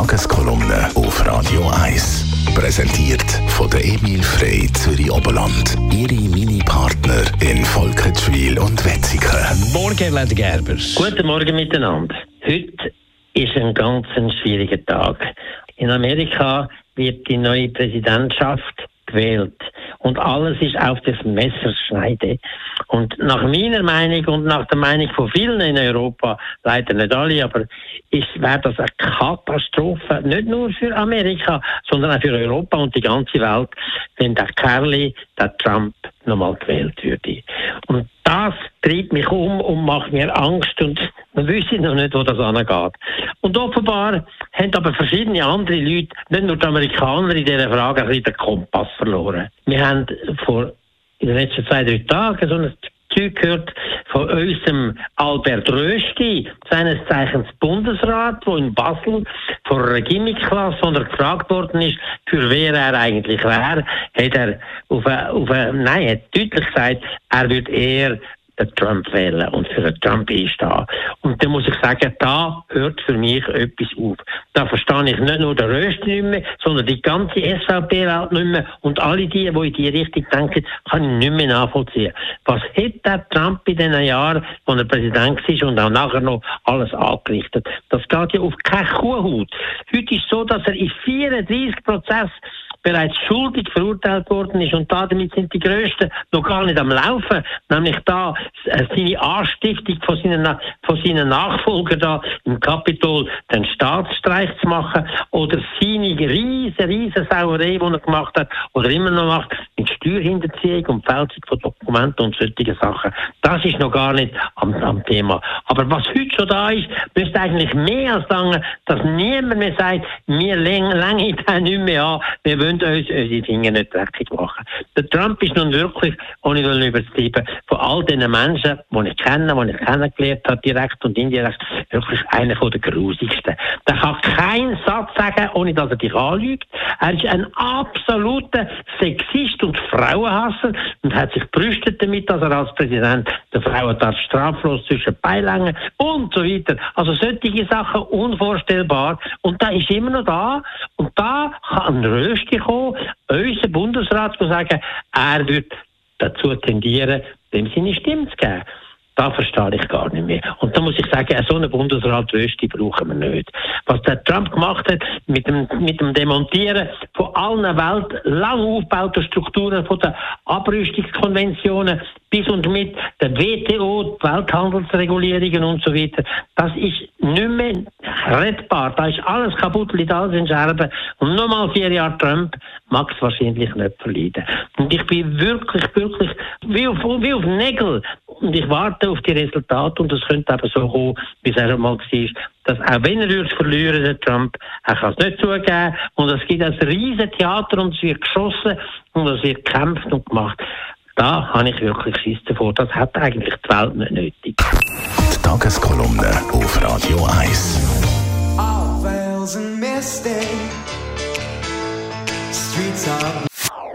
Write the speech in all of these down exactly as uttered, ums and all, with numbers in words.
Tageskolumne auf Radio eins. Präsentiert von der Emil Frey Zürich Oberland. Ihre Mini-Partner in Volkenswil und Wetzikon. Morgen, Herr Leder Gerber. Guten Morgen miteinander. Heute ist ein ganz schwieriger Tag. In Amerika wird die neue Präsidentschaft gewählt. Und alles ist auf das Messerschneide. Und nach meiner Meinung und nach der Meinung von vielen in Europa, leider nicht alle, aber wäre das eine Katastrophe, nicht nur für Amerika, sondern auch für Europa und die ganze Welt, wenn der Kerli, der Trump, nochmal gewählt würde. Und das treibt mich um und macht mir Angst und man wüsste noch nicht, wo das angeht. Und offenbar haben aber verschiedene andere Leute, nicht nur die Amerikaner, in dieser Frage ein bisschen den Kompass verloren. Wir haben vor in den letzten zwei, drei Tagen so ein Zeug gehört von unserem Albert Rösti, seines Zeichens Bundesrat, der in Basel von einer Gimmick-Klasse, wo er gefragt worden ist, für wer er eigentlich wäre, hat er auf eine, auf eine, nein, hat deutlich gesagt, er würde eher den Trump wählen und für den Trump einstehen. Und dann muss ich sagen, da hört für mich etwas auf. Da verstehe ich nicht nur den Rösti nicht mehr, sondern die ganze S V P-Welt nicht mehr und alle die, die in die Richtung denken, kann ich nicht mehr nachvollziehen. Was hat der Trump in diesen Jahren, als er Präsident war und auch nachher noch alles angerichtet? Das geht ja auf keine Kuhhaut. Heute ist es so, dass er in vierunddreissig Prozessen bereits schuldig verurteilt worden ist und damit sind die Größten noch gar nicht am Laufen, nämlich da seine Anstiftung von seinen, von seinen Nachfolgern da im Kapitol den Staatsstreich zu machen oder seine riesen, riesen Sauerei, die er gemacht hat oder immer noch macht, mit Steuerhinterziehung und Fälschung von Dokumenten und solche Sachen. Das ist noch gar nicht am, am Thema. Aber was heute schon da ist, müsste eigentlich mehr als sagen, dass niemand mehr sagt, wir längen da nicht mehr an, wir wollen uns unsere Finger nicht dreckig machen. Der Trump ist nun wirklich, ohne überzutreiben, von all diesen Menschen, die ich kenne, die ich kennengelernt habe, direkt und indirekt, wirklich einer der grusigsten. Der kann keinen Satz sagen, ohne dass er dich anlügt. Er ist ein absoluter Sexist und Frauenhasser und hat sich brüstet damit, dass er als Präsident der Frauen darf straflos zwischen Beilängen und so weiter. Also solche Sachen unvorstellbar. Und da ist immer noch da. Und da kann ein Rösti kommen, unser Bundesrat, der sagen, er wird dazu tendieren, dem seine Stimme zu geben. Da verstehe ich gar nicht mehr. Und da muss ich sagen, so einen Bundesrat Rösti brauchen wir nicht. Was der Trump gemacht hat mit dem, mit dem Demontieren von allen Welt lang aufgebauten Strukturen, von den Abrüstungskonventionen bis und mit der W T O, die Welthandelsregulierungen und so weiter, das ist nicht mehr rettbar. Da ist alles kaputt, liegt alles in Scherben. Und nochmal vier Jahre Trump mag es wahrscheinlich nicht verleiden. Und ich bin wirklich, wirklich wie auf, wie auf Nägel. Und ich warte auf die Resultate und es könnte eben so kommen, wie es einmal war, dass auch wenn er würde verlieren, der Trump, er kann es nicht zugeben und es gibt ein riesen Theater und es wird geschossen und es wird gekämpft und gemacht. Da habe ich wirklich Schiss davor. Das hat eigentlich die Welt nicht nötig. Die Tageskolumne auf Radio eins.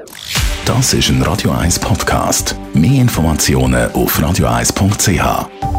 Das ist ein Radio eins Podcast. Mehr Informationen auf radio eins punkt c h.